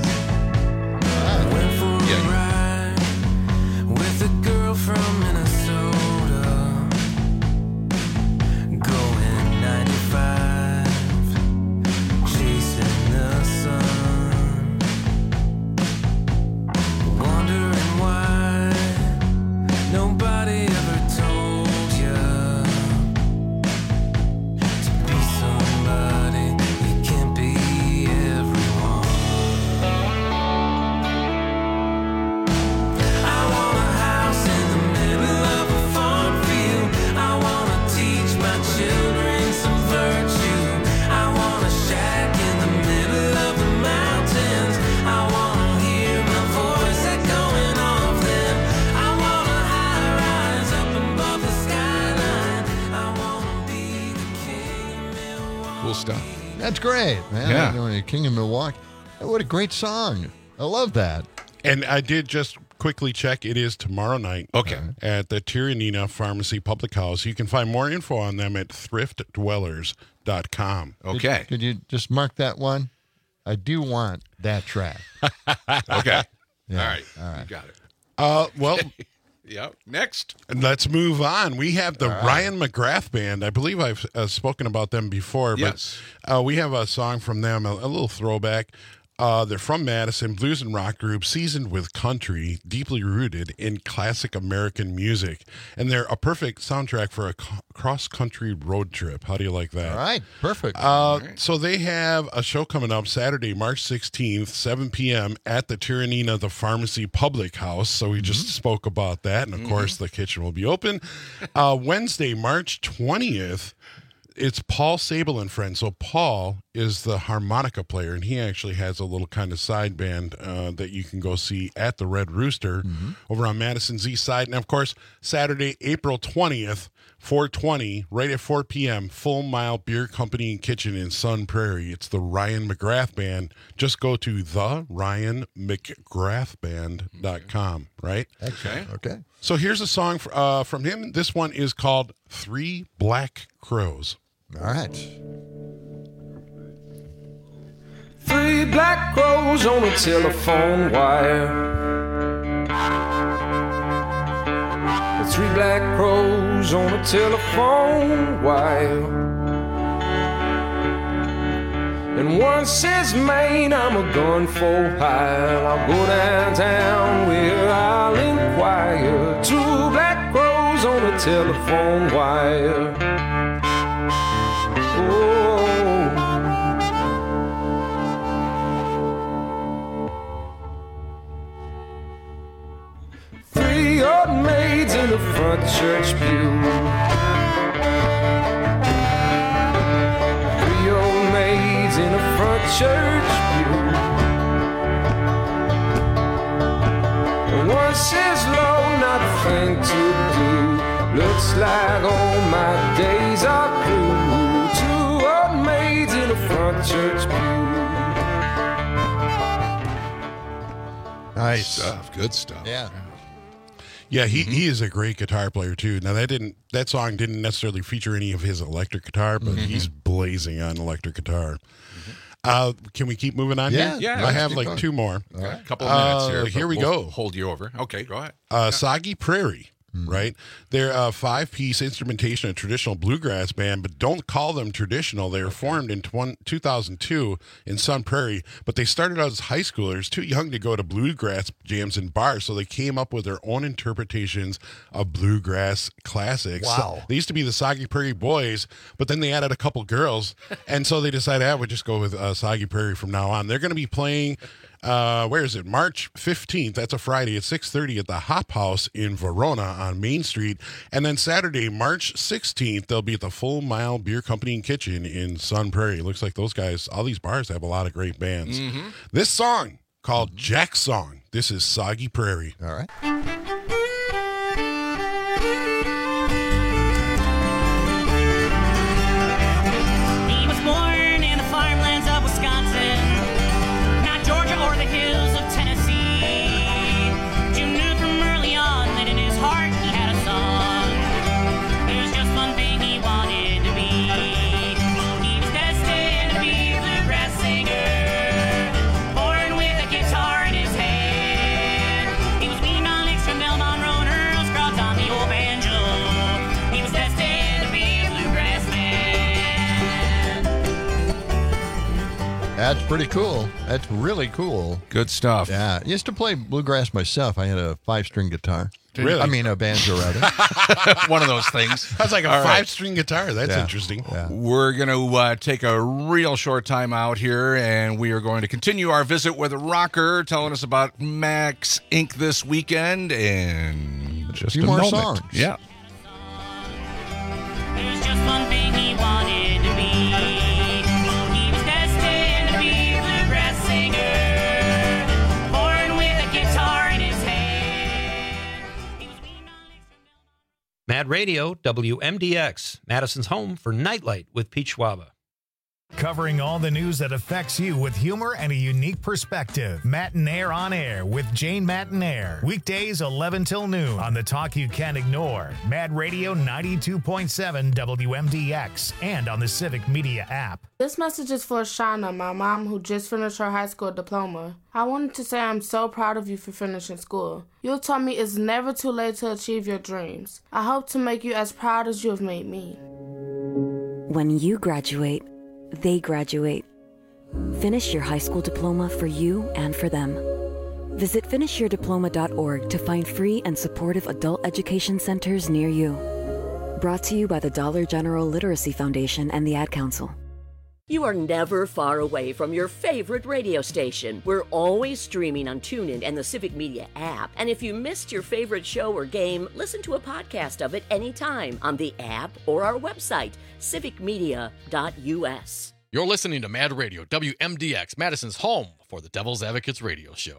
With a girl from Minnesota, going 95, chasing the sun, wondering why nobody ever told you to be somebody you can't be everyone. Stuff. That's great, man. Yeah. You know, King of Milwaukee. What a great song. I love that. And I did just quickly check. It is tomorrow night. Okay. At the Tyranina Pharmacy Public House. You can find more info on them at thriftdwellers.com. madisonhome.com. Okay. Could you just mark that one? I do want that track. Okay. Yeah. All right. All right. You got it. Well, Yep. Next. and let's move on. We have the Ryan McGrath Band. I believe I've spoken about them before, but Yes. we have a song from them, a little throwback. They're from Madison, blues and rock group, seasoned with country, deeply rooted in classic American music. And they're a perfect soundtrack for a cross-country road trip. How do you like that? All right. Perfect. So they have a show coming up Saturday, March 16th, 7 p.m. at the Tyranina, the Pharmacy Public House. So we just spoke about that. And, of course, the kitchen will be open. Wednesday, March 20th, it's Paul Sable and Friends. So Paul is the harmonica player, and he actually has a little kind of side band that you can go see at the Red Rooster over on Madison's East Side. And, of course, Saturday, April 20th, 420, right at 4 p.m., Full Mile Beer Company and Kitchen in Sun Prairie. It's the Ryan McGrath Band. Just go to theryanmcgrathband.com, right? Okay. So here's a song from him. This one is called 3 Black Crows. All right. 3 black crows on a telephone wire. 3 black crows on a telephone wire. And one says, "Man, I'm a gun for hire. I'll go downtown where I'll inquire." 2 black crows on a telephone wire. Three old maids in the front church pew. 3 old maids in the front church pew. And one says, "Lord, not a thing to do. Looks like all my days are through." 2 old maids in the front church pew. Nice stuff. Good stuff. Yeah. Yeah, he is a great guitar player too. Now that song didn't necessarily feature any of his electric guitar, but he's blazing on electric guitar. Can we keep moving on here? Yeah. I have like 2 more. A couple of minutes here. Here but we we'll go. Hold you over. Okay, go ahead. Soggy Prairie. Right? They're a 5-piece instrumentation, a traditional bluegrass band, but don't call them traditional. They were formed in 2002 in Sun Prairie, but they started out as high schoolers, too young to go to bluegrass jams and bars, so they came up with their own interpretations of bluegrass classics. Wow. They used to be the Soggy Prairie Boys, but then they added a couple girls, and so they decided, we'll just go with Soggy Prairie from now on. They're going to be playing... where is it? March 15th. That's a Friday at 6:30 at the Hop House in Verona on Main Street. And then Saturday, March 16th, they'll be at the Full Mile Beer Company and Kitchen in Sun Prairie. It looks like those guys, all these bars have a lot of great bands. This song called Jack's Song. This is Soggy Prairie. All right. He was born in the farmlands of Wisconsin, not Georgia or the hills of Tennessee. Jim knew from early on that in his heart he had a song. There's just one thing he wanted to be. He was destined to be a bluegrass singer, born with a guitar in his hand. He was weaned on licks from Belmont Road and Earl Scruggs on the old banjo. He was destined to be a bluegrass man. That's pretty cool. That's really cool. Good stuff. Yeah. I used to play bluegrass myself. I had a 5-string guitar. Really? I mean, a banjo, rather. One of those things. That's like a All right. 5-string guitar. That's Yeah. interesting. Yeah. We're going to take a real short time out here, and we are going to continue our visit with a rocker telling us about Max Inc. this weekend and just few a more moment. songs. Yeah. There's just one thing he wanted to be. He was destined to be a bluegrass singer, born with a guitar in his hand. Mad Radio, WMDX, Madison's home for Nightlight with Pete Schwaba. Covering all the news that affects you with humor and a unique perspective. Matinaire on Air with Jane Matinaire. Weekdays 11 till noon on the talk you can't ignore. Mad Radio 92.7 WMDX and on the Civic Media app. This message is for Shauna, my mom who just finished her high school diploma. I wanted to say I'm so proud of you for finishing school. You taught me it's never too late to achieve your dreams. I hope to make you as proud as you have made me. When you graduate, they graduate. Finish your high school diploma for you and for them. Visit finishyourdiploma.org to find free and supportive adult education centers near you. Brought to you by the Dollar General Literacy Foundation and the Ad Council. You are never far away from your favorite radio station. We're always streaming on TuneIn and the Civic Media app. And if you missed your favorite show or game, listen to a podcast of it anytime on the app or our website, civicmedia.us. You're listening to Mad Radio, WMDX, Madison's home for the Devil's Advocates radio show.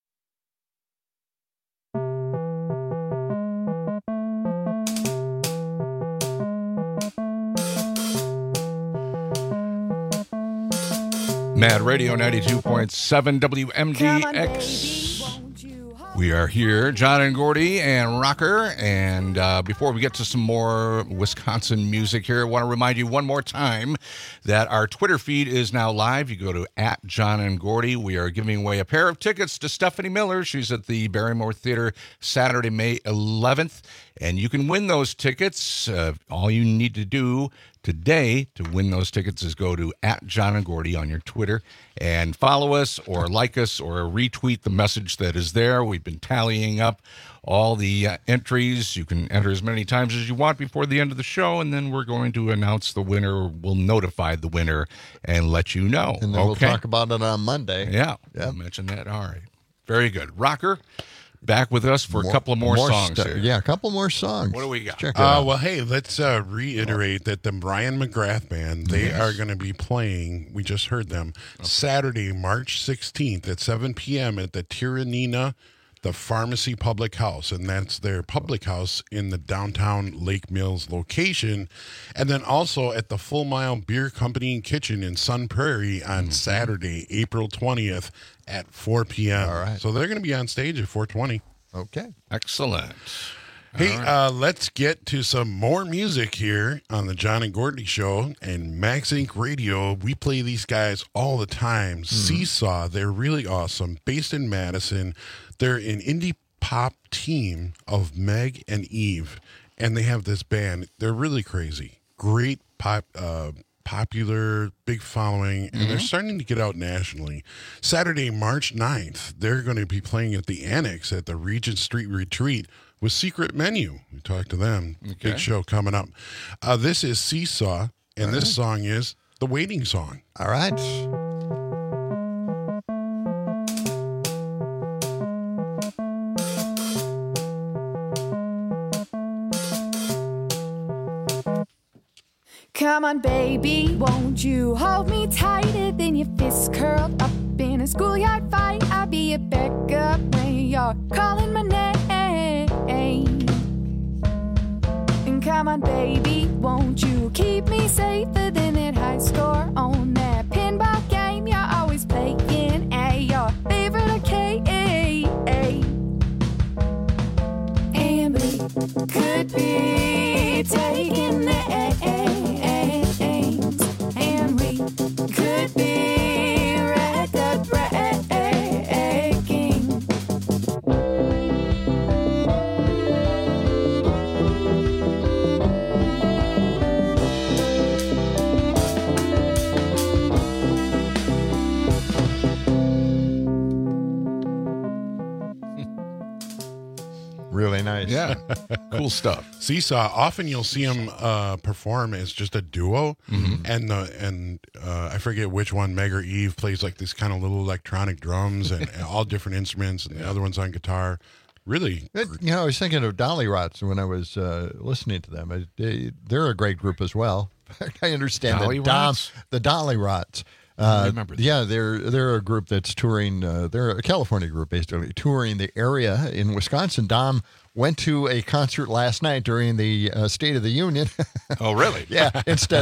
Mad Radio 92.7 WMDX. We are here, John and Gordy and Rocker. And before we get to some more Wisconsin music here, I want to remind you one more time that our Twitter feed is now live. You go to @John and Gordy. We are giving away a pair of tickets to Stephanie Miller. She's at the Barrymore Theater Saturday, May 11th. And you can win those tickets. All you need to do today to win those tickets is go to @John and Gordy on your Twitter and follow us or like us or retweet the message that is there. We've been tallying up all the entries. You can enter as many times as you want before the end of the show, and then we're going to announce the winner. We'll notify the winner and let you know. And then we'll talk about it on Monday. Yeah, I'll mention that. All right. Very good. Rocker, back with us for a couple of more songs here. Yeah, a couple more songs. What do we got? Check it out. Well, hey, let's reiterate that the Brian McGrath Band, they are going to be playing, we just heard them, Saturday, March 16th at 7 p.m. at the Tiranina, the Pharmacy Public House. And that's their public house in the downtown Lake Mills location. And then also at the Full Mile Beer Company and Kitchen in Sun Prairie on Saturday, April 20th at 4 p.m. All right. So they're going to be on stage at 4:20. Okay. Excellent. Hey, let's get to some more music here on the John and Gordy Show and Max Inc. Radio. We play these guys all the time. Seesaw, they're really awesome. Based in Madison. They're an indie pop team of Meg and Eve, and they have this band. They're really crazy. Great popular, big following, and they're starting to get out nationally. Saturday, March 9th, they're going to be playing at the Annex at the Regent Street Retreat with Secret Menu. We talked to them. Okay. Big show coming up. This is Seesaw, and this song is The Waiting Song. All right. Come on, baby, won't you hold me tighter than your fists curled up in a schoolyard fight? I'll be your backup when you're calling my name. And come on, baby, won't you keep me safer than that high score on that pinball game you're always playing at your favorite arcade? And we could be taking names, and we could be record breaking. Really nice. Yeah. Cool stuff. Seesaw, often you'll see them perform as just a duo, and I forget which one, Meg or Eve, plays like this kind of little electronic drums and all different instruments, and the other one's on guitar. Really. I was thinking of Dolly Rots when I was listening to them. They're a great group as well. I understand Dolly that Rots? the Dolly Rots. I remember that. Yeah, they're a group that's touring. They're a California group, basically touring the area in Wisconsin. Dom went to a concert last night during the State of the Union. Oh, really? Yeah. Instead of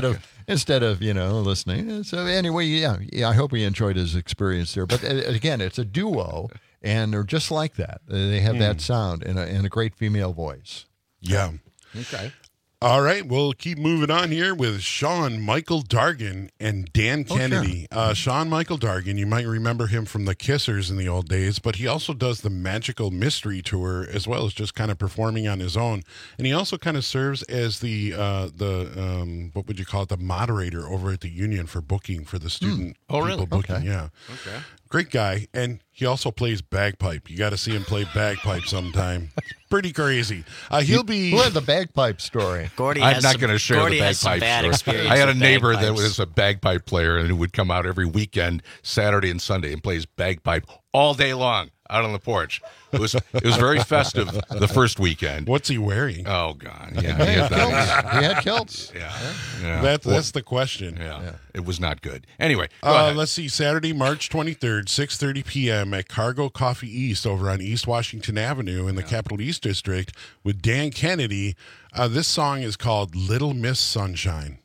instead of, listening. So anyway, yeah, I hope he enjoyed his experience there. But again, it's a duo, and they're just like that. They have that sound and a great female voice. Yeah. Okay. All right, we'll keep moving on here with Sean Michael Dargan and Dan Kennedy. Sure. Sean Michael Dargan, you might remember him from the Kissers in the old days, but he also does the Magical Mystery Tour as well as just kind of performing on his own. And he also kind of serves as the what would you call it, the moderator over at the union for booking for the student people booking. Okay. Yeah. Okay. Great guy, and he also plays bagpipe. You got to see him play bagpipe sometime. It's pretty crazy. He'll be. Who had the bagpipe story? Gordy I'm has not some- going to share Gordy the has some bagpipe bad story. experience I had a with neighbor that bagpipes. was a bagpipe player and who would come out every weekend, Saturday and Sunday, and plays bagpipe all day long out on the porch. It was very festive the first weekend. What's he wearing? Oh God, He yeah, had kilts. Yeah. That's the question. Yeah. It was not good. Anyway, go ahead. let's see. Saturday, March 23rd, 6:30 p.m. at Cargo Coffee East over on East Washington Avenue in the Capital East District with Dan Kennedy. This song is called Little Miss Sunshine.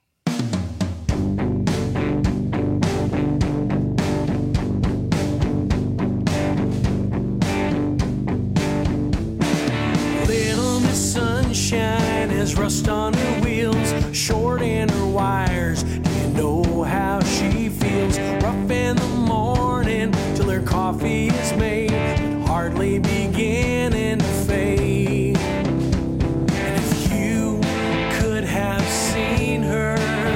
Little Miss Sunshine has rust on her wheels, short in her wires. Do you know how she feels? Rough in the morning till her coffee is made, but hardly beginning to fade. And if you could have seen her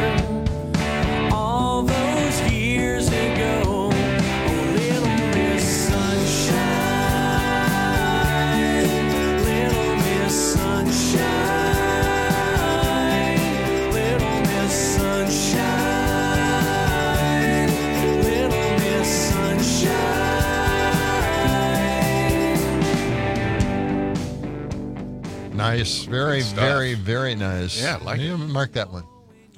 all those years ago, oh, Little Miss Sunshine, Little Miss Sunshine, Little Miss Sunshine, Little Miss Sunshine. Nice. Very, very, very nice. Yeah, I like it. Mark that one.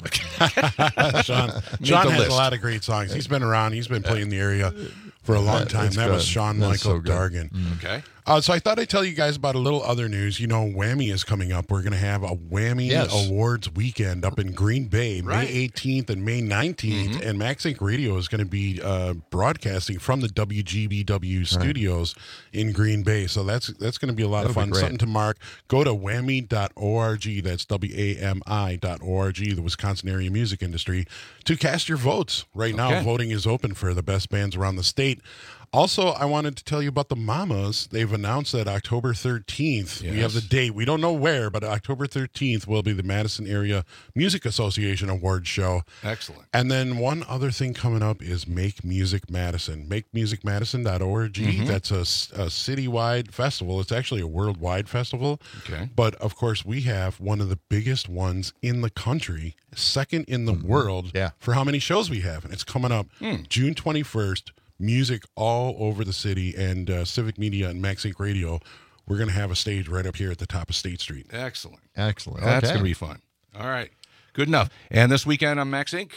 Sean has a lot of great songs. He's been around. He's been playing the area for a long time. That's That was good. Sean That's Michael so good. Dargan. Okay. So I thought I'd tell you guys about a little other news. Whammy is coming up. We're going to have a Whammy Awards weekend up in Green Bay, May 18th and May 19th. And Max Inc. Radio is going to be broadcasting from the WGBW studios in Green Bay. So that's going to be a lot of fun. Something to mark. Go to whammy.org. That's WAMI.org, the Wisconsin Area Music Industry, to cast your votes. Right now, voting is open for the best bands around the state. Also, I wanted to tell you about the Mamas. They've announced that October 13th, we have the date. We don't know where, but October 13th will be the Madison Area Music Association Awards show. Excellent. And then one other thing coming up is Make Music Madison. MakeMusicMadison.org. That's a citywide festival. It's actually a worldwide festival. Okay. But, of course, we have one of the biggest ones in the country, second in the world for how many shows we have. And it's coming up June 21st. Music all over the city, and Civic Media and Max Inc. Radio. We're going to have a stage right up here at the top of State Street. Excellent. That's going to be fun. All right. Good enough. And this weekend on Max Inc.,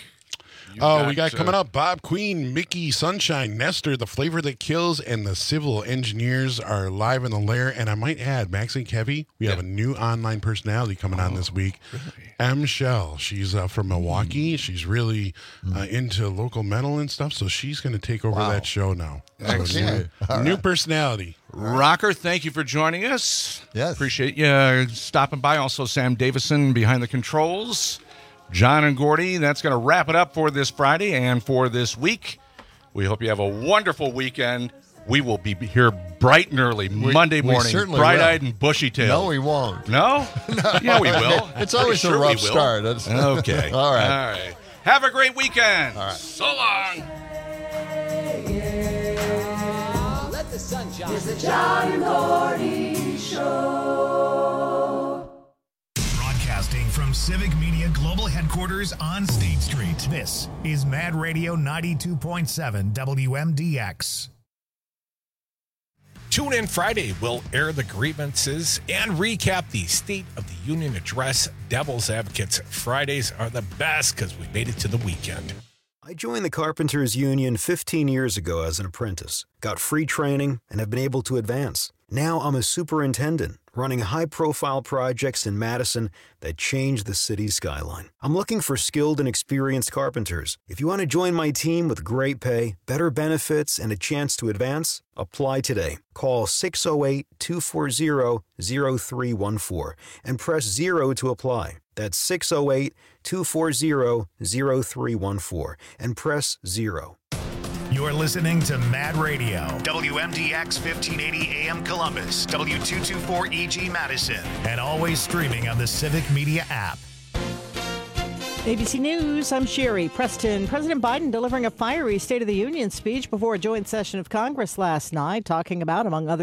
we got coming up Bob Queen, Mickey Sunshine, Nestor, The Flavor That Kills, and the Civil Engineers are live in the lair. And I might add, Max Inc. Heavy, we have a new online personality coming on this week. Really? M. Shell. She's from Milwaukee. She's really into local metal and stuff, so she's going to take over that show now. Excellent. So new personality. Rocker, thank you for joining us. Yes. Appreciate you stopping by. Also, Sam Davison behind the controls. John and Gordy, that's going to wrap it up for this Friday and for this week. We hope you have a wonderful weekend. We will be here bright and early Monday morning, bright-eyed and bushy-tailed. No, we won't. No? Yeah, we will. It's always a rough start. Okay. All right. Have a great weekend. All right. So long. Let the sun shine. It's the John and Gordy Show. Broadcasting from Civic Media Global Headquarters on State Street. This is Mad Radio 92.7 WMDX. Tune in Friday. We'll air the grievances and recap the State of the Union address. Devil's Advocates Fridays are the best because we made it to the weekend. I joined the Carpenters Union 15 years ago as an apprentice, got free training, and have been able to advance. Now I'm a superintendent, running high-profile projects in Madison that change the city's skyline. I'm looking for skilled and experienced carpenters. If you want to join my team with great pay, better benefits, and a chance to advance, apply today. Call 608-240-0314 and press 0 to apply. That's 608-240-0314 and press 0. You're listening to Mad Radio, WMDX 1580 AM Columbus, W224EG Madison, and always streaming on the Civic Media app. ABC News, I'm Sherry Preston. President Biden delivering a fiery State of the Union speech before a joint session of Congress last night, talking about, among other